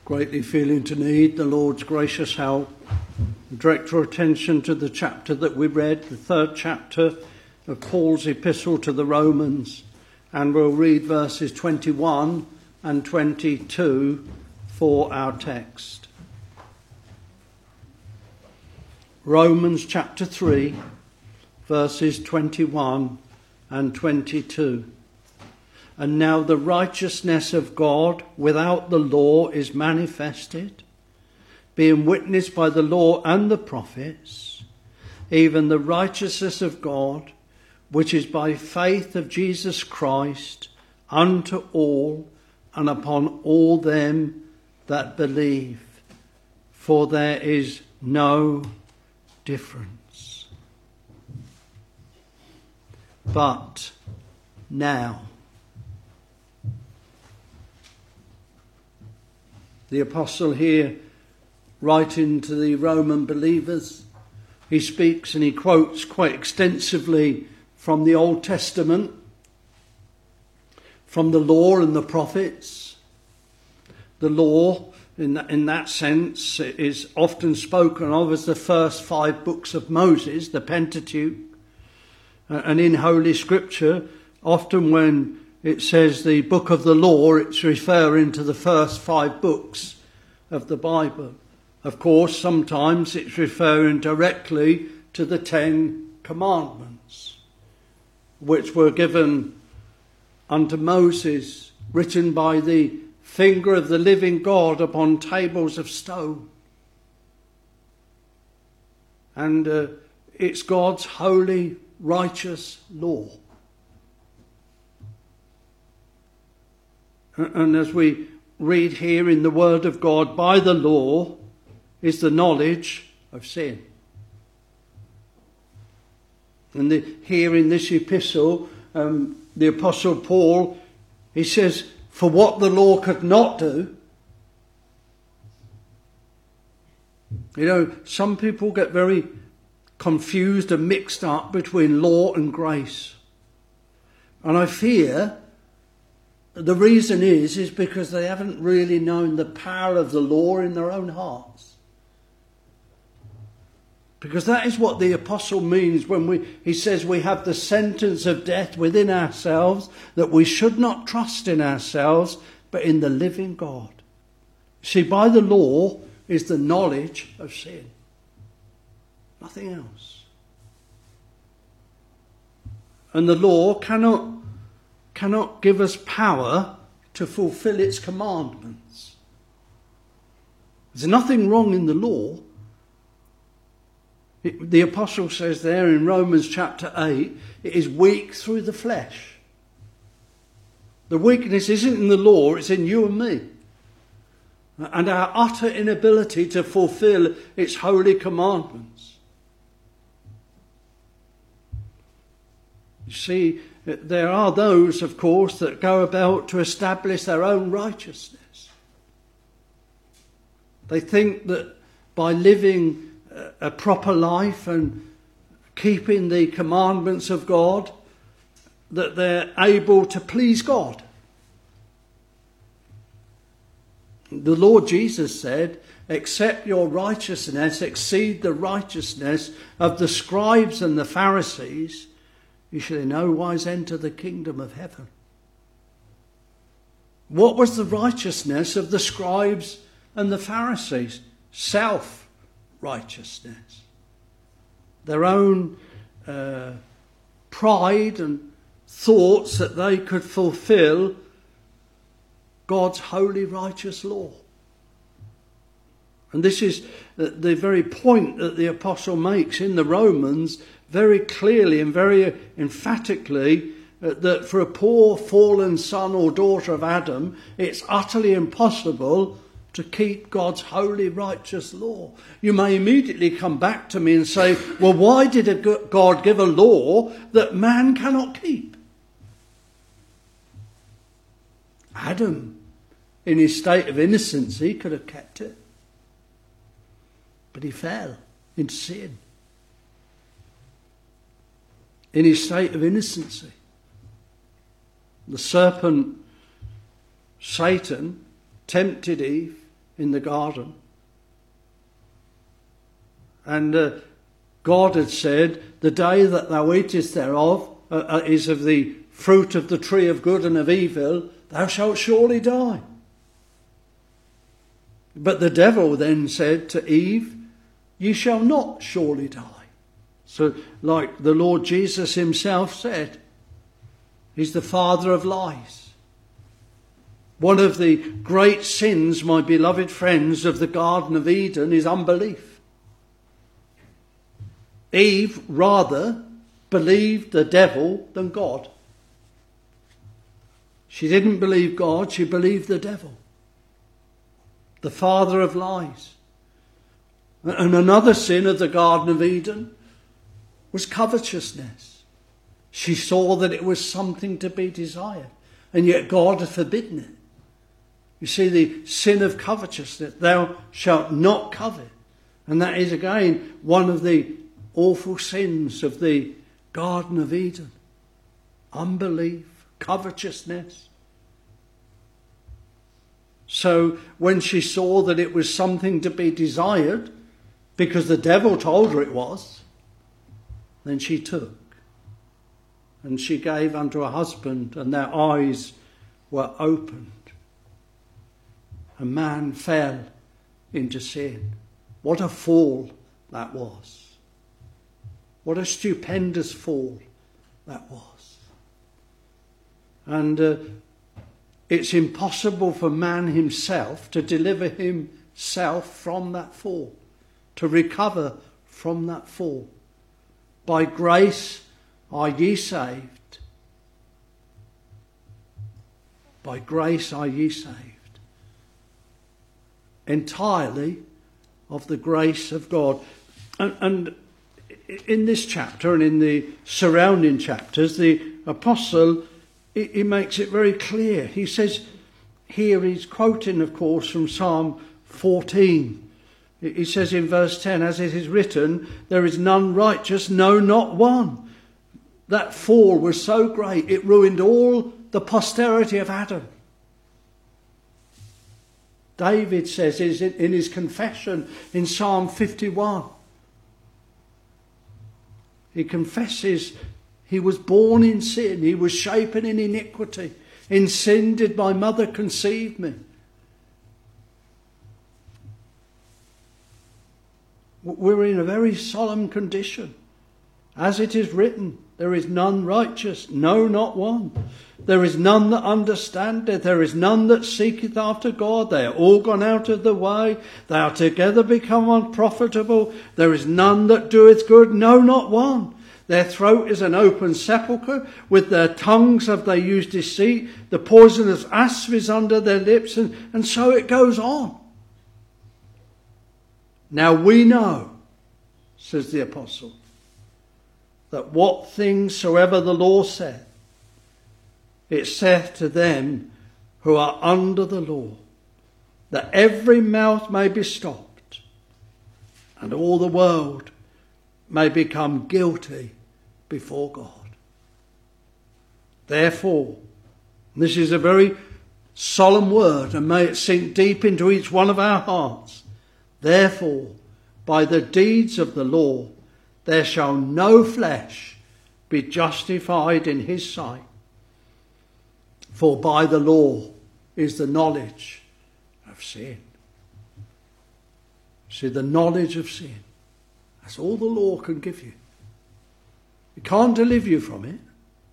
greatly feeling to need the Lord's gracious help. Direct your attention to the chapter that we read, the third chapter of Paul's epistle to the Romans, and we'll read verses 21 and 22 for our text. Romans chapter 3, verses 21 and 22. And now the righteousness of God without the law is manifested, being witnessed by the law and the prophets, even the righteousness of God, which is by faith of Jesus Christ, unto all and upon all them that believe. For there is no difference. But now, the apostle here, writing to the Roman believers, he speaks and he quotes quite extensively from the Old Testament, from the law and the prophets. The law, in that sense, is often spoken of as the first 5 books of Moses, the Pentateuch. And in Holy Scripture, often when it says the book of the law, it's referring to the first 5 books of the Bible. Of course, sometimes it's referring directly to the 10 Commandments, which were given unto Moses, written by the finger of the living God upon tables of stone. And it's God's holy, righteous law. And as we read here in the Word of God, by the law is the knowledge of sin. And here in this epistle, the Apostle Paul, he says, for what the law could not do. You know, some people get very confused and mixed up between law and grace. And I fear the reason is because they haven't really known the power of the law in their own hearts. Because that is what the apostle means when he says we have the sentence of death within ourselves, that we should not trust in ourselves, but in the living God. See, by the law is the knowledge of sin. Nothing else. And the law cannot give us power to fulfill its commandments. There's nothing wrong in the law. The apostle says there in Romans chapter 8, it is weak through the flesh. The weakness isn't in the law, it's in you and me. And our utter inability to fulfill its holy commandments. You see, there are those, of course, that go about to establish their own righteousness. They think that by living a proper life and keeping the commandments of God, that they're able to please God. The Lord Jesus said, except your righteousness exceed the righteousness of the scribes and the Pharisees, you shall in no wise enter the kingdom of heaven. What was the righteousness of the scribes and the Pharisees? Self-righteousness. Their own pride and thoughts that they could fulfill God's holy, righteous law. And this is the very point that the apostle makes in the Romans very clearly and very emphatically, that for a poor fallen son or daughter of Adam, it's utterly impossible to keep God's holy, righteous law. You may immediately come back to me and say, well, why did God give a law that man cannot keep? Adam, in his state of innocence, he could have kept it. But he fell into sin. In his state of innocency. The serpent, Satan, tempted Eve in the garden. And God had said, the day that thou eatest thereof is of the fruit of the tree of good and of evil, thou shalt surely die. But the devil then said to Eve, ye shall not surely die. So like the Lord Jesus himself said, he's the father of lies. One of the great sins, my beloved friends, of the Garden of Eden is unbelief. Eve rather believed the devil than God. She didn't believe God, she believed the devil, the father of lies. And another sin of the Garden of Eden was covetousness. She saw that it was something to be desired, and yet God had forbidden it. You see, the sin of covetousness, thou shalt not covet. And that is again one of the awful sins of the Garden of Eden. Unbelief, covetousness. So when she saw that it was something to be desired, because the devil told her it was, then she took. And she gave unto her husband, and their eyes were opened. A man fell into sin. What a fall that was. What a stupendous fall that was. And it's impossible for man himself to deliver himself from that fall, to recover from that fall. By grace are ye saved. By grace are ye saved. Entirely of the grace of God. And in this chapter and in the surrounding chapters, the apostle, he makes it very clear. He says, here he's quoting, of course, from Psalm 14. He says in verse 10, as it is written, there is none righteous, no, not one. That fall was so great, it ruined all the posterity of Adam. David says in his confession in Psalm 51, he confesses he was born in sin, he was shapen in iniquity. In sin did my mother conceive me. We're in a very solemn condition. As it is written, there is none righteous, no, not one. There is none that understandeth, there is none that seeketh after God. They are all gone out of the way, they are together become unprofitable. There is none that doeth good, no, not one. Their throat is an open sepulchre, with their tongues have they used deceit. The poisonous asp is under their lips, and so it goes on. Now we know, says the apostle, that what things soever the law saith, it saith to them who are under the law, that every mouth may be stopped, and all the world may become guilty before God. Therefore, this is a very solemn word, and may it sink deep into each one of our hearts. Therefore, by the deeds of the law, there shall no flesh be justified in his sight. For by the law is the knowledge of sin. See, the knowledge of sin. That's all the law can give you. It can't deliver you from it.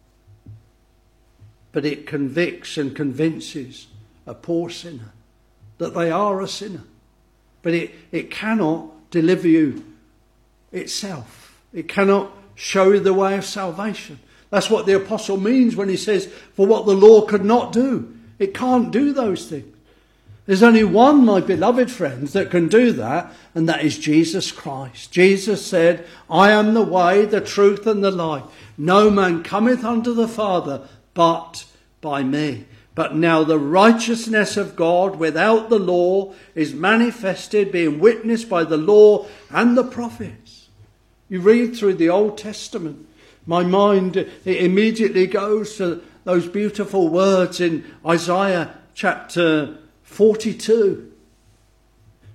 But it convicts and convinces a poor sinner that they are a sinner. But it cannot deliver you itself. It cannot show you the way of salvation. That's what the apostle means when he says, for what the law could not do. It can't do those things. There's only one, my beloved friends, that can do that, and that is Jesus Christ. Jesus said, I am the way, the truth, and the life. No man cometh unto the Father but by me. But now the righteousness of God without the law is manifested, being witnessed by the law and the prophets. You read through the Old Testament, my mind immediately goes to those beautiful words in Isaiah chapter 42.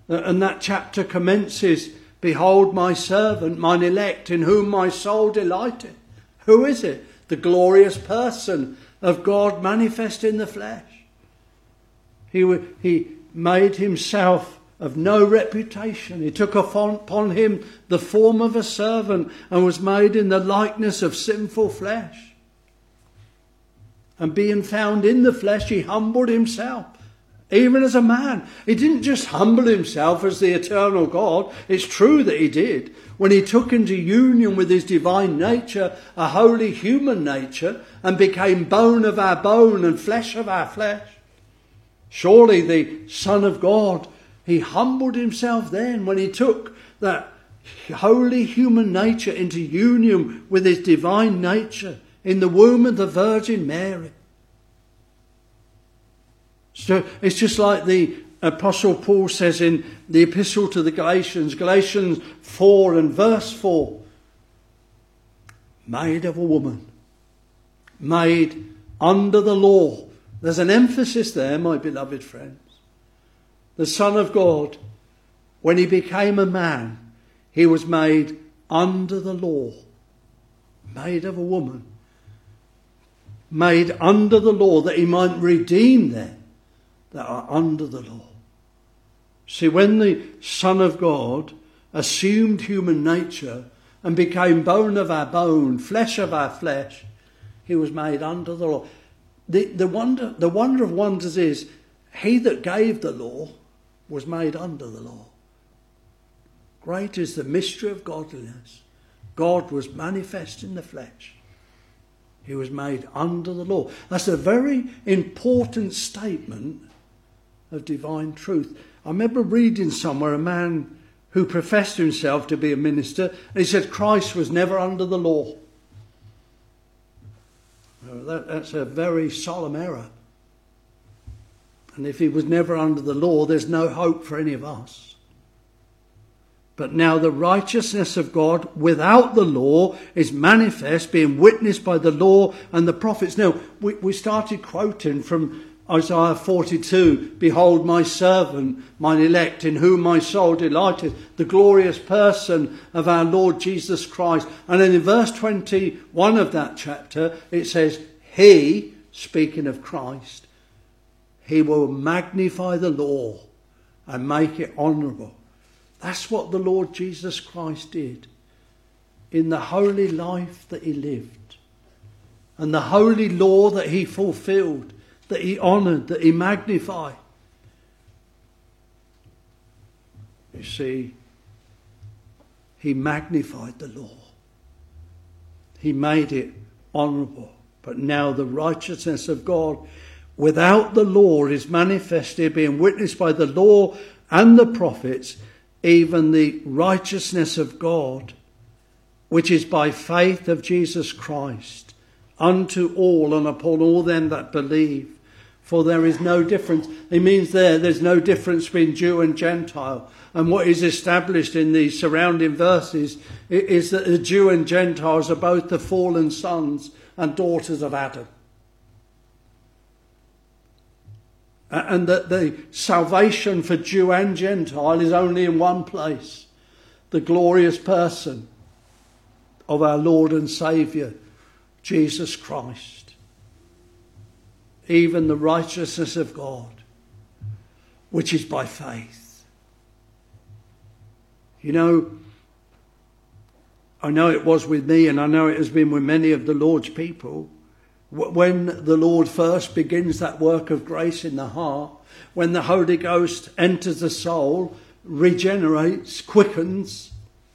And that chapter commences, "Behold my servant, mine elect, in whom my soul delighteth." Who is it? The glorious person of God manifest in the flesh. He made himself of no reputation. He took upon him the form of a servant and was made in the likeness of sinful flesh. And being found in the flesh, he humbled himself, even as a man. He didn't just humble himself as the eternal God. It's true that he did. When he took into union with his divine nature, a holy human nature, and became bone of our bone and flesh of our flesh. Surely the Son of God, he humbled himself then when he took that holy human nature into union with his divine nature in the womb of the Virgin Mary. So it's just like the Apostle Paul says in the Epistle to the Galatians, Galatians 4 and verse 4, made of a woman, made under the law. There's an emphasis there, my beloved friends. The Son of God, when he became a man, he was made under the law, made of a woman, made under the law, that he might redeem them that are under the law. See, when the Son of God assumed human nature and became bone of our bone, flesh of our flesh, he was made under the law. The wonder of wonders is, he that gave the law was made under the law. Great is the mystery of godliness. God was manifest in the flesh. He was made under the law. That's a very important statement of divine truth. I remember reading somewhere a man who professed himself to be a minister, and he said Christ was never under the law. That's a very solemn error. And if he was never under the law, there's no hope for any of us. But now the righteousness of God without the law is manifest, being witnessed by the law and the prophets. Now, we started quoting from Isaiah 42, "Behold my servant, mine elect, in whom my soul delighteth," the glorious person of our Lord Jesus Christ. And then in verse 21 of that chapter, it says, he, speaking of Christ, he will magnify the law and make it honourable. That's what the Lord Jesus Christ did in the holy life that he lived and the holy law that he fulfilled, that he honoured, that he magnified. You see, he magnified the law. He made it honourable. But now the righteousness of God without the law is manifested, being witnessed by the law and the prophets, even the righteousness of God, which is by faith of Jesus Christ, unto all and upon all them that believe. For there is no difference. It means there's no difference between Jew and Gentile. And what is established in the surrounding verses is that the Jew and Gentiles are both the fallen sons and daughters of Adam. And that the salvation for Jew and Gentile is only in one place: the glorious person of our Lord and Saviour, Jesus Christ. Even the righteousness of God, which is by faith. You know, I know it was with me, and I know it has been with many of the Lord's people. When the Lord first begins that work of grace in the heart, when the Holy Ghost enters the soul, regenerates, quickens,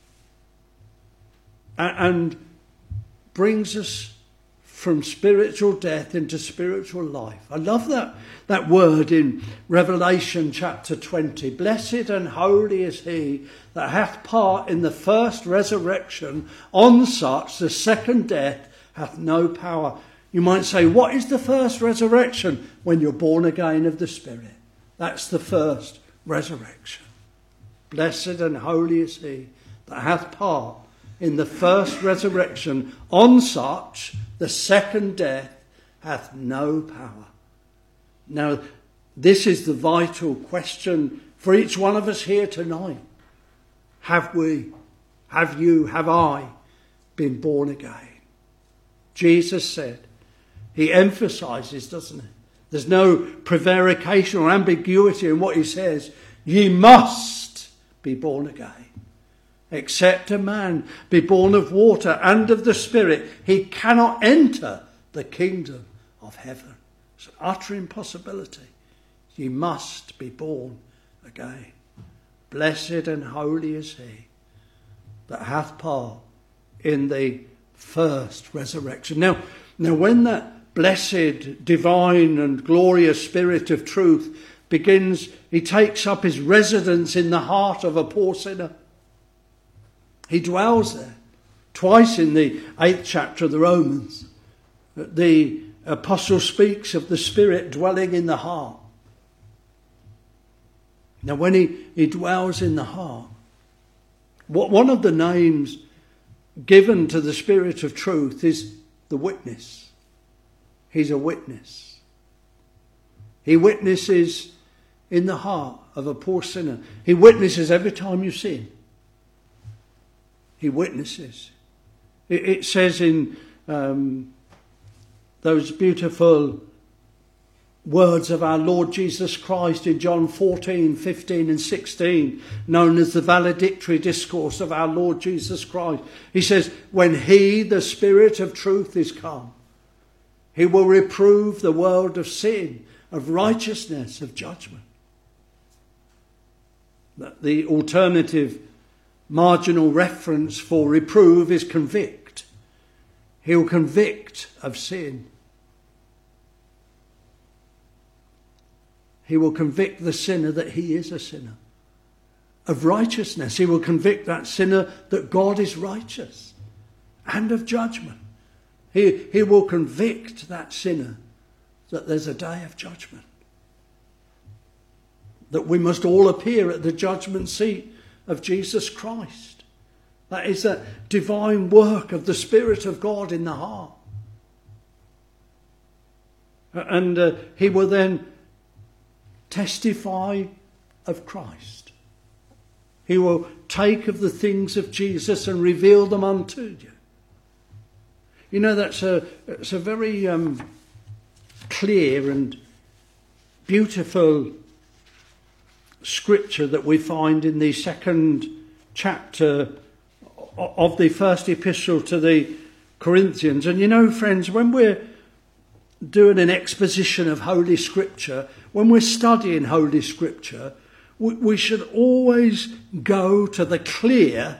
and brings us from spiritual death into spiritual life. I love that word in Revelation chapter 20. Blessed and holy is he that hath part in the first resurrection. On such the second death hath no power. You might say, what is the first resurrection? When you're born again of the Spirit. That's the first resurrection. Blessed and holy is he that hath part in the first resurrection. On such the second death hath no power. Now, this is the vital question For each one of us here tonight, have we, have you, have I been born again? Jesus said, he emphasises, doesn't he? There's no prevarication or ambiguity in what he says. Ye must be born again. Except a man be born of water and of the Spirit, he cannot enter the kingdom of heaven. It's an utter impossibility. Ye must be born again. Blessed and holy is he that hath part in the first resurrection. Now when that blessed, divine and glorious Spirit of truth begins, he takes up his residence in the heart of a poor sinner. He dwells there. Twice in the 8th chapter of the Romans, the apostle speaks of the Spirit dwelling in the heart. Now when he dwells in the heart, one of the names given to the Spirit of truth is the witness. He's a witness. He witnesses in the heart of a poor sinner. He witnesses every time you sin. He witnesses. It says in those beautiful words of our Lord Jesus Christ in John 14, 15 and 16, known as the valedictory discourse of our Lord Jesus Christ. He says, when he, the Spirit of truth, is come, he will reprove the world of sin, of righteousness, of judgment. The alternative marginal reference for reprove is convict. He will convict of sin. He will convict the sinner that he is a sinner. Of righteousness, he will convict that sinner that God is righteous. And of judgment. He will convict that sinner that there's a day of judgment. That we must all appear at the judgment seat of Jesus Christ. That is a divine work of the Spirit of God in the heart. And he will then testify of Christ. He will take of the things of Jesus and reveal them unto you. You know, it's a very clear and beautiful scripture that we find in the 2nd chapter of the first epistle to the Corinthians. And you know, friends, when we're doing an exposition of Holy Scripture, when we're studying Holy Scripture, we should always go to the clear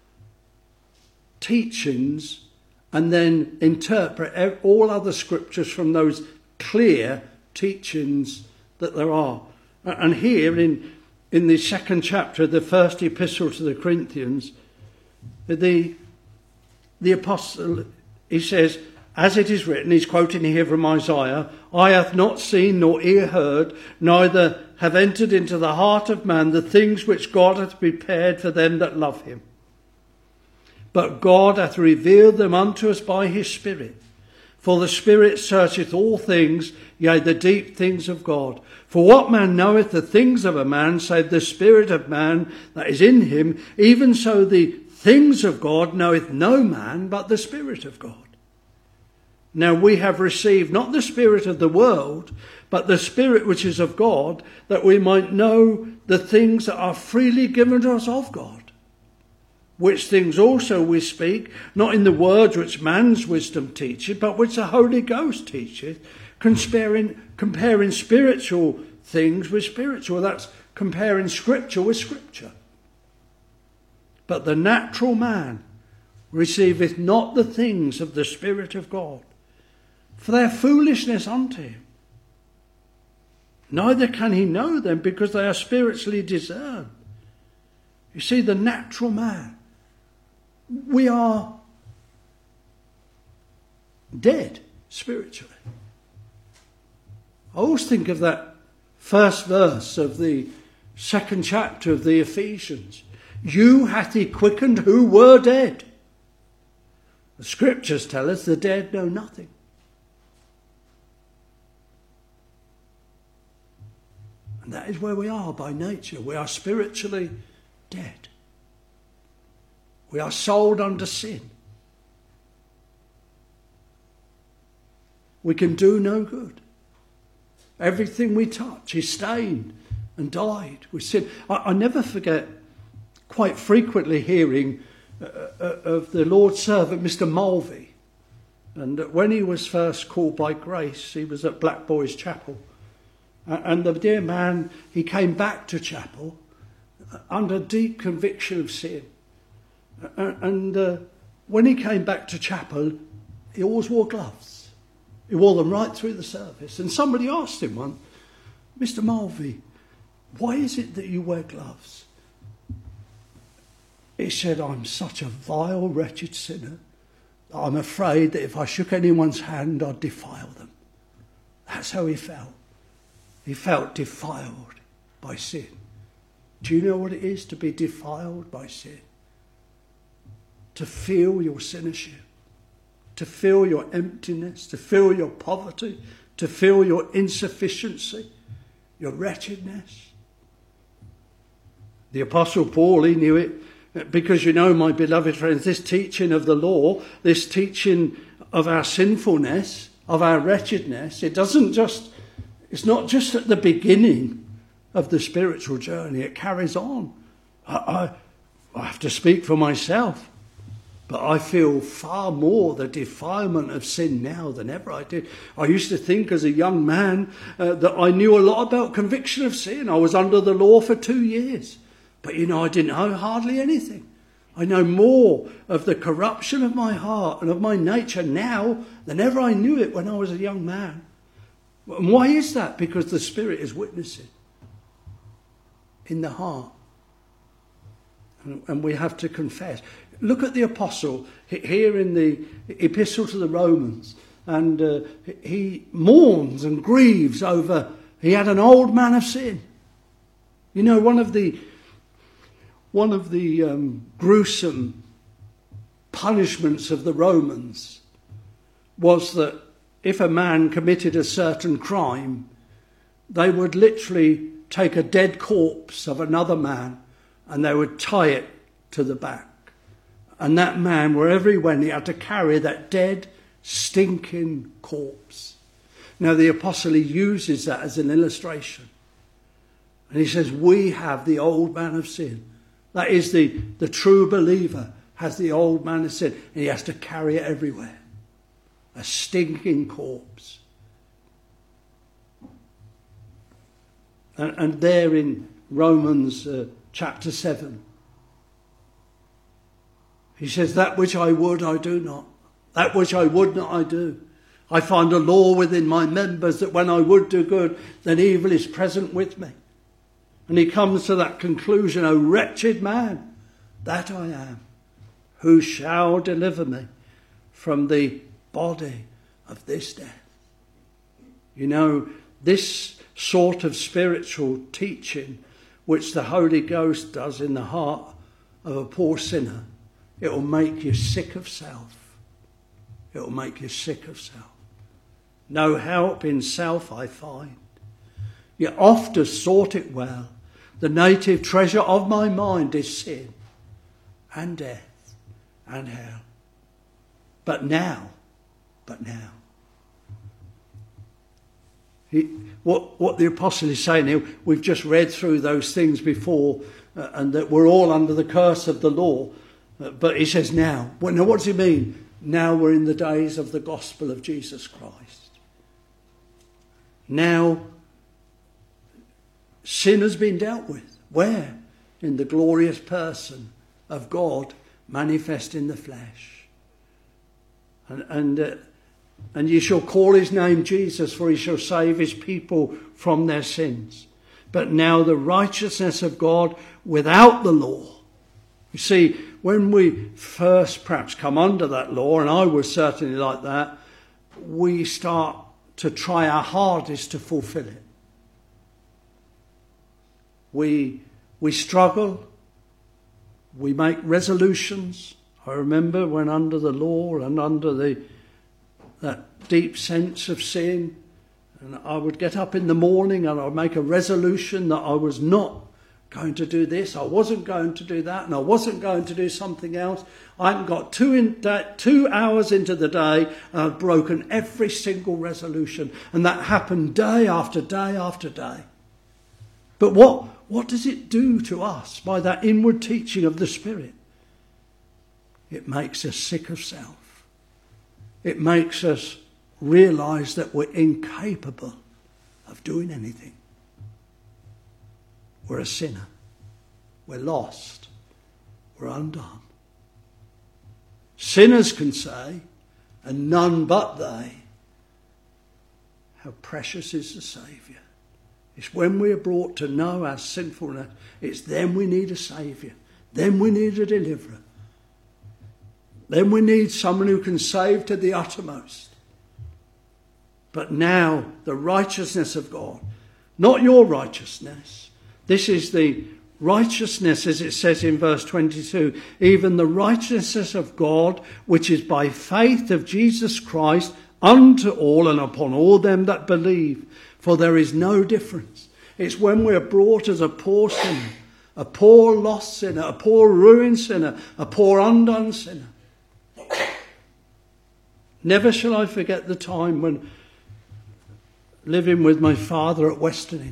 teachings and then interpret all other scriptures from those clear teachings that there are. And here in the 2nd chapter of the first epistle to the Corinthians, the apostle, he says, as it is written, he's quoting here from Isaiah, "Eye hath not seen nor ear heard, neither have entered into the heart of man the things which God hath prepared for them that love him. But God hath revealed them unto us by his Spirit. For the Spirit searcheth all things, yea, the deep things of God. For what man knoweth the things of a man, save the spirit of man that is in him? Even so the things of God knoweth no man, but the Spirit of God. Now we have received not the spirit of the world, but the Spirit which is of God, that we might know the things that are freely given to us of God. Which things also we speak, not in the words which man's wisdom teacheth, but which the Holy Ghost teacheth, comparing spiritual things with spiritual." That's comparing Scripture with Scripture. "But the natural man receiveth not the things of the Spirit of God, for they are foolishness unto him. Neither can he know them, because they are spiritually discerned." You see, the natural man, we are dead spiritually. I always think of that first verse of the 2nd chapter of the Ephesians. "You hath he quickened who were dead." The scriptures tell us the dead know nothing. And that is where we are by nature. We are spiritually dead. We are sold under sin. We can do no good. Everything we touch is stained and dyed with sin. I never forget quite frequently hearing of the Lord's servant, Mr. Mulvey. And when he was first called by grace, he was at Black Boys Chapel. And the dear man, he came back to chapel under deep conviction of sin. And when he came back to chapel, he always wore gloves. He wore them right through the service. And somebody asked him once, Mr. Mulvey, why is it that you wear gloves? He said, I'm such a vile, wretched sinner that I'm afraid that if I shook anyone's hand, I'd defile them. That's how he felt. He felt defiled by sin. Do you know what it is to be defiled by sin? To feel your sinnership, to feel your emptiness, to feel your poverty, to feel your insufficiency, your wretchedness. The Apostle Paul, he knew it because, you know, my beloved friends, this teaching of the law, this teaching of our sinfulness, of our wretchedness, it's not just at the beginning of the spiritual journey, it carries on. I have to speak for myself, but I feel far more the defilement of sin now than ever I did. I used to think as a young man that I knew a lot about conviction of sin. I was under the law for 2 years. But, you know, I didn't know hardly anything. I know more of the corruption of my heart and of my nature now than ever I knew it when I was a young man. And why is that? Because the Spirit is witnessing in the heart. And we have to confess. Look at the apostle here in the epistle to the Romans. And he mourns and grieves over, he had an old man of sin. You know, one of the gruesome punishments of the Romans was that if a man committed a certain crime, they would literally take a dead corpse of another man and they would tie it to the back. And that man, wherever he went, he had to carry that dead, stinking corpse. Now the apostle, he uses that as an illustration. And he says, we have the old man of sin. That is the true believer has the old man of sin. And he has to carry it everywhere. A stinking corpse. And there in Romans chapter 7, he says, that which I would, I do not. That which I would not, I do. I find a law within my members that when I would do good, then evil is present with me. And he comes to that conclusion, O wretched man that I am, who shall deliver me from the body of this death. You know, this sort of spiritual teaching which the Holy Ghost does in the heart of a poor sinner, it will make you sick of self. It will make you sick of self. No help in self I find. Yet oft have sought it well. The native treasure of my mind is sin and death and hell. But now, what the apostle is saying here, we've just read through those things before and that we're all under the curse of the law. But he says now. Well, now what does he mean? Now we're in the days of the gospel of Jesus Christ. Now sin has been dealt with. Where? In the glorious person of God manifest in the flesh. And ye shall call his name Jesus, for he shall save his people from their sins. But now the righteousness of God without the law. You see, when we first perhaps come under that law, and I was certainly like that, we start to try our hardest to fulfill it. We struggle. We make resolutions. I remember when under the law and under that deep sense of sin, And I would get up in the morning and I would make a resolution that I was not going to do this, I wasn't going to do that, and I wasn't going to do something else. I hadn't got 2 hours into the day and I'd broken every single resolution. And that happened day after day after day. But what does it do to us by that inward teaching of the Spirit? It makes us sick of self. It makes us realise that we're incapable of doing anything. We're a sinner. We're lost. We're undone. Sinners can say, and none but they, how precious is the Saviour. It's when we are brought to know our sinfulness, it's then we need a Saviour. Then we need a deliverer. Then we need someone who can save to the uttermost. But now the righteousness of God, not your righteousness. This is the righteousness, as it says in verse 22, even the righteousness of God, which is by faith of Jesus Christ, unto all and upon all them that believe. For there is no difference. It's when we're brought as a poor sinner, a poor lost sinner, a poor ruined sinner, a poor undone sinner. Never shall I forget the time when living with my father at Westerning.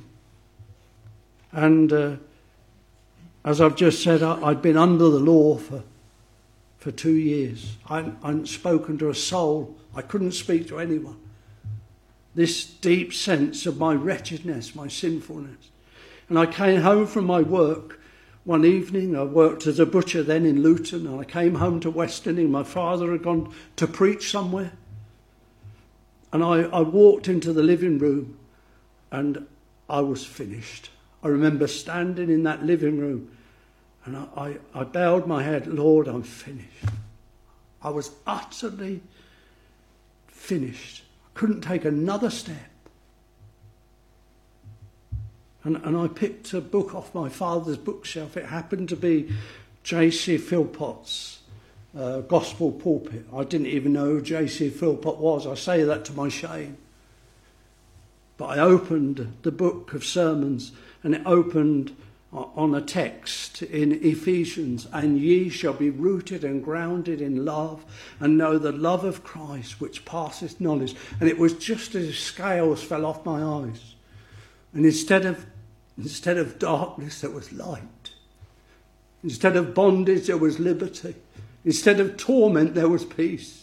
And as I've just said, I'd been under the law for 2 years. I hadn't spoken to a soul. I couldn't speak to anyone. This deep sense of my wretchedness, my sinfulness. And I came home from my work one evening. I worked as a butcher then in Luton, and I came home to Westerning. My father had gone to preach somewhere. And I walked into the living room and I was finished. I remember standing in that living room and I bowed my head, Lord, I'm finished. I was utterly finished. I couldn't take another step. And I picked a book off my father's bookshelf. It happened to be J.C. Philpot's Gospel Pulpit. I didn't even know who J.C. Philpot was. I say that to my shame. But I opened the book of sermons and it opened on a text in Ephesians, and ye shall be rooted and grounded in love and know the love of Christ which passeth knowledge. And it was just as if scales fell off my eyes. And instead of darkness, there was light. Instead of bondage, there was liberty. Instead of torment, there was peace.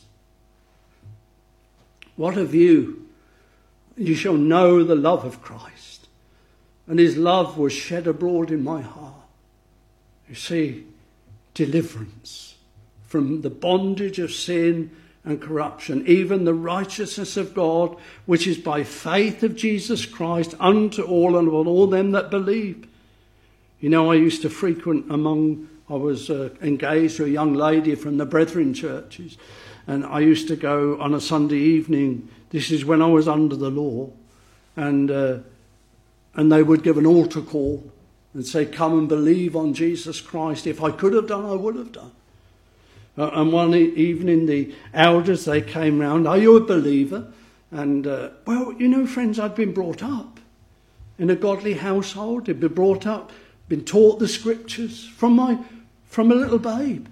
What a view. You shall know the love of Christ. And his love was shed abroad in my heart. You see, deliverance from the bondage of sin and corruption, even the righteousness of God, which is by faith of Jesus Christ, unto all and on all them that believe. You know, I used to frequent I was engaged to a young lady from the Brethren churches, and I used to go on a Sunday evening. This is when I was under the law, and they would give an altar call and say, come and believe on Jesus Christ. If I could have done, I would have done. And one evening the elders, they came round, are you a believer? And, well, you know, friends, I'd been brought up in a godly household. I'd been brought up, been taught the scriptures from a little babe.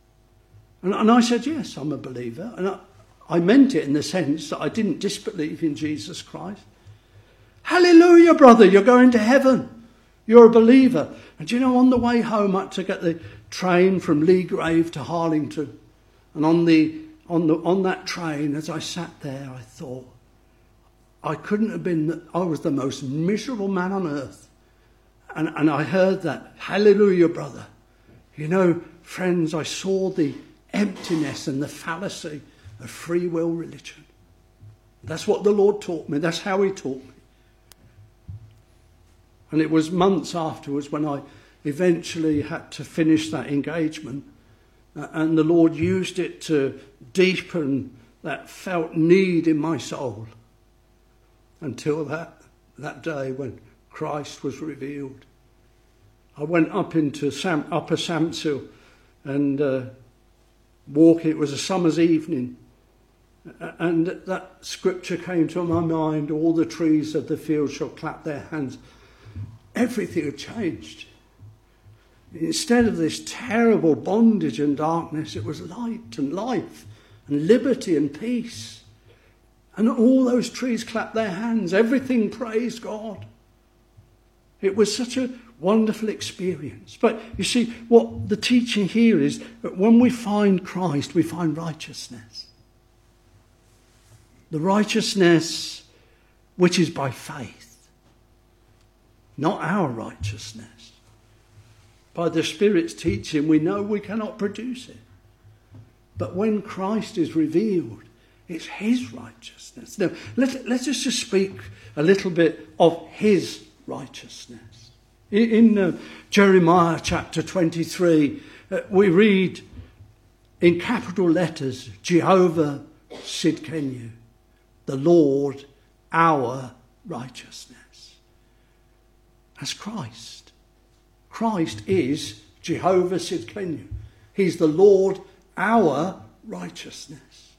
And I said, yes, I'm a believer. And I meant it in the sense that I didn't disbelieve in Jesus Christ. Hallelujah, brother, you're going to heaven. You're a believer. And you know, on the way home, I had to get the train from Leagrave to Harlington. And on that train, as I sat there, I thought, I was the most miserable man on earth. And I heard that, hallelujah, brother. You know, friends, I saw the emptiness and the fallacy of free will religion. That's what the Lord taught me. That's how he taught me. And it was months afterwards when I eventually had to finish that engagement. And the Lord used it to deepen that felt need in my soul until that day when Christ was revealed. I went up into Upper Samshill and walking. It was a summer's evening. And that scripture came to my mind, all the trees of the field shall clap their hands. Everything had changed. Instead of this terrible bondage and darkness, it was light and life and liberty and peace. And all those trees clapped their hands. Everything praised God. It was such a wonderful experience. But you see, what the teaching here is that when we find Christ, we find righteousness. The righteousness which is by faith, not our righteousness. By the Spirit's teaching, we know we cannot produce it. But when Christ is revealed, it's his righteousness. Now, let us just speak a little bit of his righteousness. In Jeremiah chapter 23, we read in capital letters, Jehovah Sidkenu, the Lord, our righteousness. That's Christ. Christ is Jehovah Sidkenu. He's the Lord, our righteousness.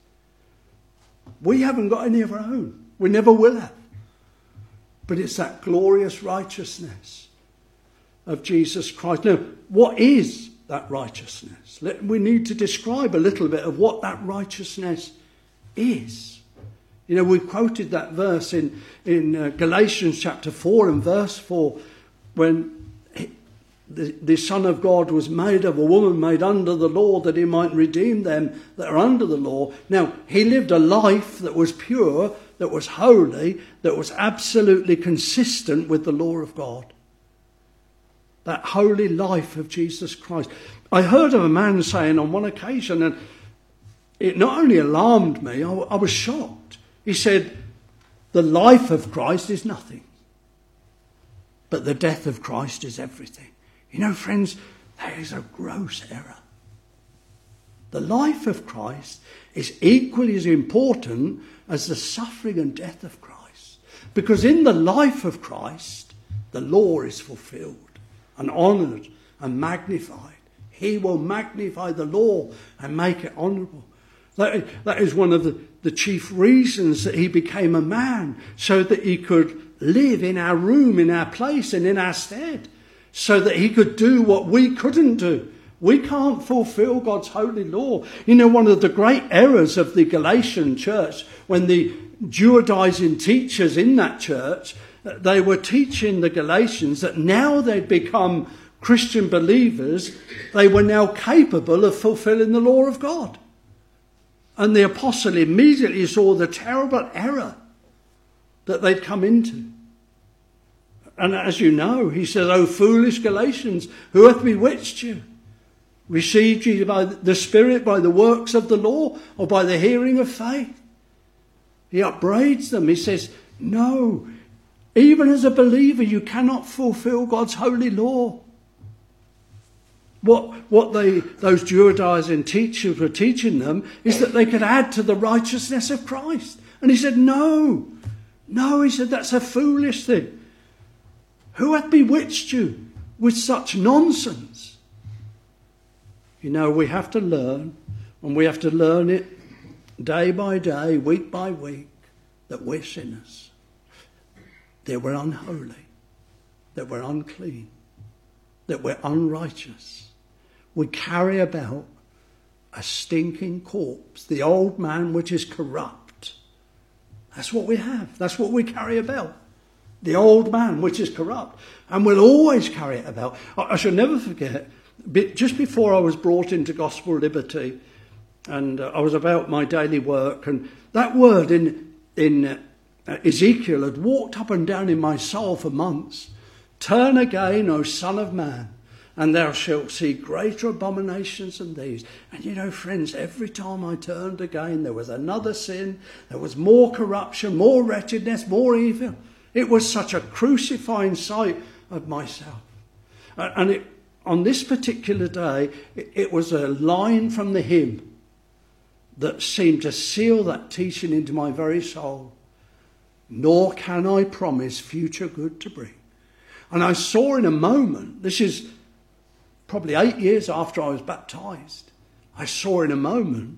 We haven't got any of our own. We never will have. But it's that glorious righteousness of Jesus Christ. Now, what is that righteousness? We need to describe a little bit of what that righteousness is. You know, we quoted that verse in Galatians chapter 4 and verse 4, when the Son of God was made of a woman made under the law, that he might redeem them that are under the law. Now, he lived a life that was pure, that was holy, that was absolutely consistent with the law of God. That holy life of Jesus Christ. I heard of a man saying on one occasion, and it not only alarmed me, I was shocked. He said, the life of Christ is nothing, but the death of Christ is everything. You know, friends, that is a gross error. The life of Christ is equally as important as the suffering and death of Christ. Because in the life of Christ, the law is fulfilled and honoured and magnified. He will magnify the law and make it honourable. That is one of the chief reasons that he became a man, so that he could live in our room, in our place and in our stead, so that he could do what we couldn't do. We can't fulfill God's holy law. You know, one of the great errors of the Galatian church, when the Judaizing teachers in that church, they were teaching the Galatians that now they'd become Christian believers, they were now capable of fulfilling the law of God. And the apostle immediately saw the terrible error that they'd come into. And as you know, he says, "O foolish Galatians, who hath bewitched you? Received ye by the Spirit by the works of the law, or by the hearing of faith?" He upbraids them. He says, no, even as a believer, you cannot fulfill God's holy law. What those Judaizing teachers were teaching them is that they could add to the righteousness of Christ. And he said, no, he said, that's a foolish thing. Who hath bewitched you with such nonsense? You know, we have to learn, and we have to learn it day by day, week by week, that we're sinners, that we're unholy, that we're unclean, that we're unrighteous. We carry about a stinking corpse, the old man which is corrupt. That's what we have. That's what we carry about. The old man which is corrupt. And we'll always carry it about. I shall never forget, just before I was brought into gospel liberty, and I was about my daily work, and that word in Ezekiel had walked up and down in my soul for months. Turn again, O Son of Man, and thou shalt see greater abominations than these. And you know, friends, every time I turned again, there was another sin, there was more corruption, more wretchedness, more evil. It was such a crucifying sight of myself. And on this particular day, it was a line from the hymn that seemed to seal that teaching into my very soul. Nor can I promise future good to bring. And I saw in a moment, this is probably 8 years after I was baptised, I saw in a moment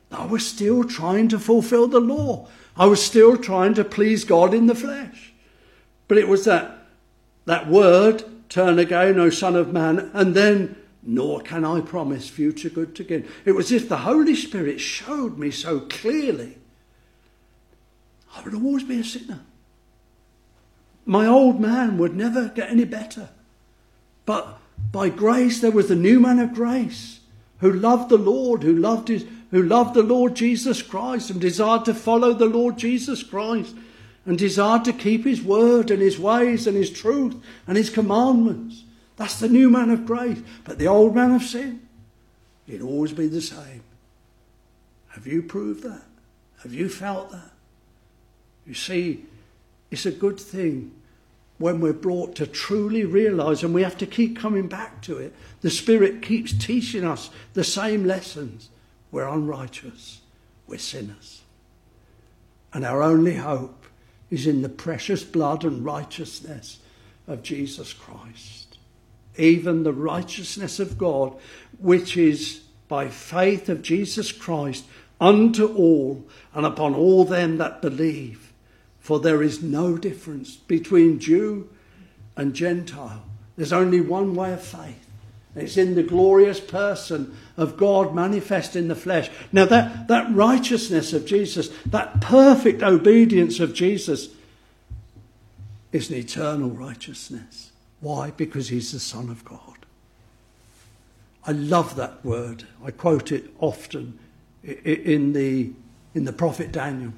I was still trying to fulfill the law. I was still trying to please God in the flesh. But it was that word, turn again, O Son of Man, and then, nor can I promise future good to gain. It was as if the Holy Spirit showed me so clearly I would always be a sinner. My old man would never get any better. But by grace, there was the new man of grace who loved the Lord, who loved the Lord Jesus Christ and desired to follow the Lord Jesus Christ and desired to keep his word and his ways and his truth and his commandments. That's the new man of grace. But the old man of sin, he'd always be the same. Have you proved that? Have you felt that? You see, it's a good thing when we're brought to truly realise, and we have to keep coming back to it. The Spirit keeps teaching us the same lessons. We're unrighteous. We're sinners. And our only hope is in the precious blood and righteousness of Jesus Christ. Even the righteousness of God, which is by faith of Jesus Christ unto all and upon all them that believe. For there is no difference between Jew and Gentile. There's only one way of faith. It's in the glorious person of God manifest in the flesh. Now that righteousness of Jesus, that perfect obedience of Jesus is an eternal righteousness. Why? Because he's the Son of God. I love that word. I quote it often in the prophet Daniel.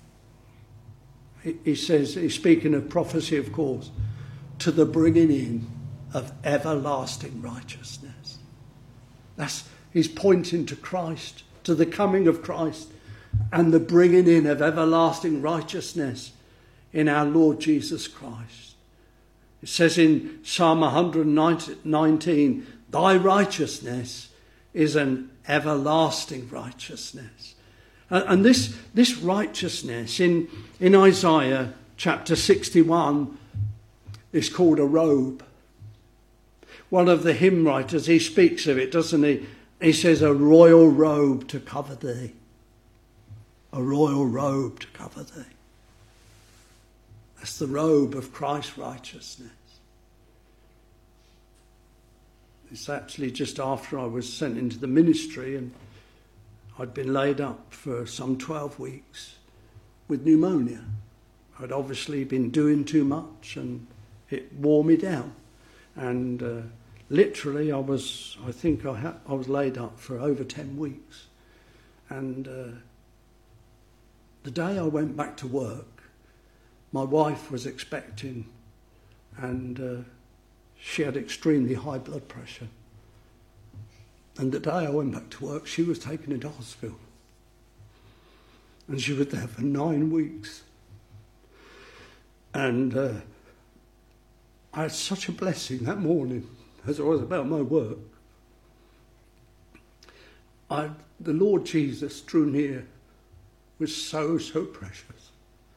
He says, he's speaking of prophecy, of course, to the bringing in of everlasting righteousness. He's pointing to Christ, to the coming of Christ and the bringing in of everlasting righteousness in our Lord Jesus Christ. It says in Psalm 119, thy righteousness is an everlasting righteousness. And this righteousness in Isaiah chapter 61 is called a robe. One of the hymn writers, he speaks of it, doesn't he? He says, a royal robe to cover thee. A royal robe to cover thee. That's the robe of Christ's righteousness. It's actually just after I was sent into the ministry and I'd been laid up for some 12 weeks with pneumonia. I'd obviously been doing too much and it wore me down. And literally I was laid up for over 10 weeks. And the day I went back to work, my wife was expecting and she had extremely high blood pressure. And the day I went back to work, she was taken into hospital. And she was there for 9 weeks. And I had such a blessing that morning as I was about my work. The Lord Jesus drew near, was so precious.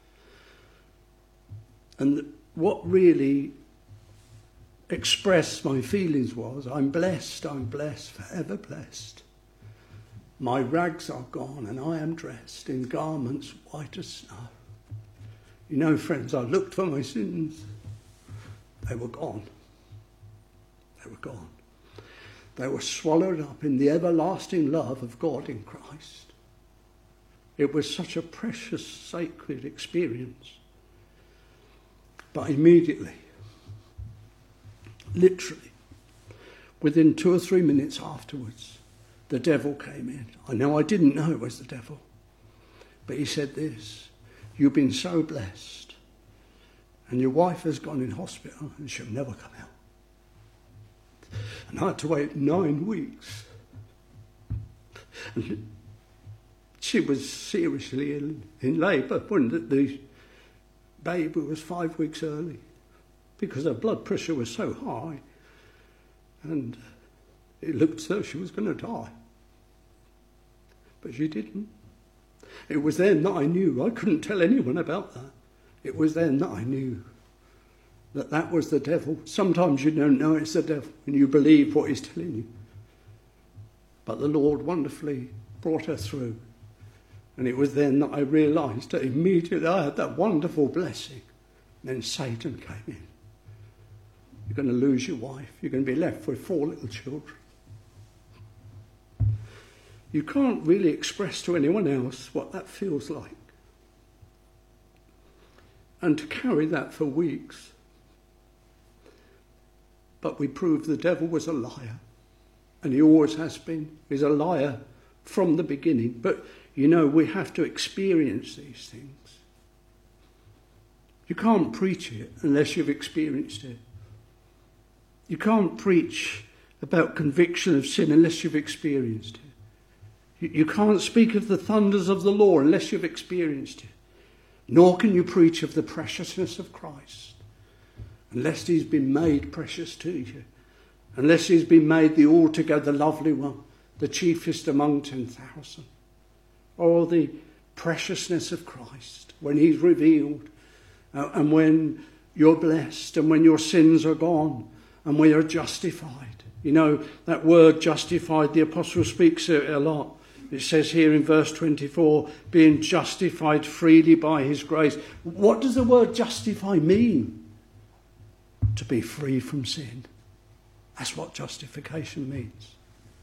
And what really expressed my feelings was, I'm blessed, forever blessed. My rags are gone and I am dressed in garments white as snow. You know, friends, I looked for my sins. They were gone. They were gone. They were swallowed up in the everlasting love of God in Christ. It was such a precious, sacred experience. But immediately, literally, within 2 or 3 minutes afterwards, the devil came in. I didn't know it was the devil. But he said this, you've been so blessed and your wife has gone in hospital and she'll never come out. And I had to wait 9 weeks. And she was seriously ill in labour when the baby was 5 weeks early because her blood pressure was so high and it looked as though she was going to die. But she didn't. It was then that I knew. I couldn't tell anyone about that. It was then that I knew that was the devil. Sometimes you don't know it's the devil and you believe what he's telling you. But the Lord wonderfully brought her through. And it was then that I realised that immediately I had that wonderful blessing. Then Satan came in. You're going to lose your wife. You're going to be left with 4 little children. You can't really express to anyone else what that feels like. And to carry that for weeks. But we proved the devil was a liar. And he always has been. He's a liar from the beginning. But, you know, we have to experience these things. You can't preach it unless you've experienced it. You can't preach about conviction of sin unless you've experienced it. You can't speak of the thunders of the law unless you've experienced it. Nor can you preach of the preciousness of Christ unless he's been made precious to you. Unless he's been made the altogether lovely one, the chiefest among 10,000. Oh, the preciousness of Christ when he's revealed, and when you're blessed, and when your sins are gone, and when you're justified. You know, that word justified, the apostle speaks a lot. It says here in verse 24, being justified freely by his grace. What does the word justify mean? To be free from sin. That's what justification means.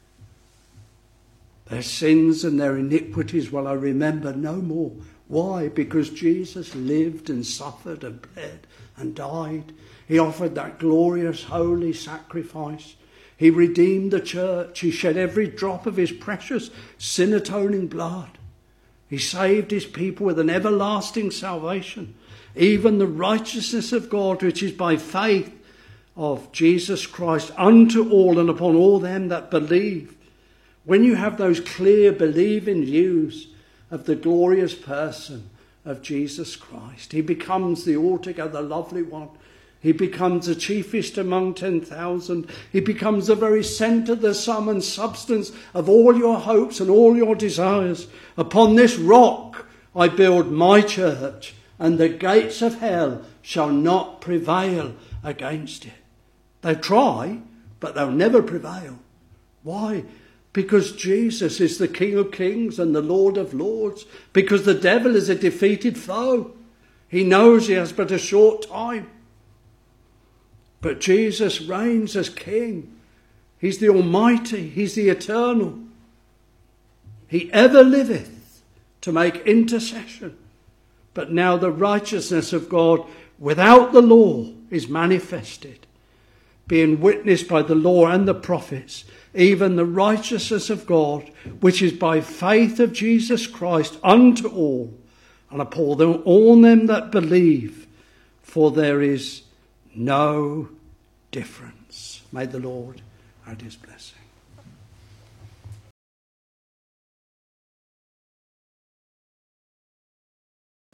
Their sins and their iniquities will I remember no more. Why? Because Jesus lived and suffered and bled and died. He offered that glorious holy sacrifice. He redeemed the church. He shed every drop of his precious sin-atoning blood. He saved his people with an everlasting salvation. Even the righteousness of God, which is by faith of Jesus Christ, unto all and upon all them that believe. When you have those clear believing views of the glorious person of Jesus Christ, he becomes the altogether lovely one. He becomes the chiefest among 10,000. He becomes the very centre, the sum and substance of all your hopes and all your desires. Upon this rock I build my church, and the gates of hell shall not prevail against it. They'll try, but they'll never prevail. Why? Because Jesus is the King of Kings and the Lord of Lords. Because the devil is a defeated foe. He knows he has but a short time. But Jesus reigns as King. He's the Almighty. He's the Eternal. He ever liveth to make intercession. But now the righteousness of God without the law is manifested, being witnessed by the law and the prophets, even the righteousness of God, which is by faith of Jesus Christ unto all, and upon all them that believe, for there is no difference. May the Lord add his blessing.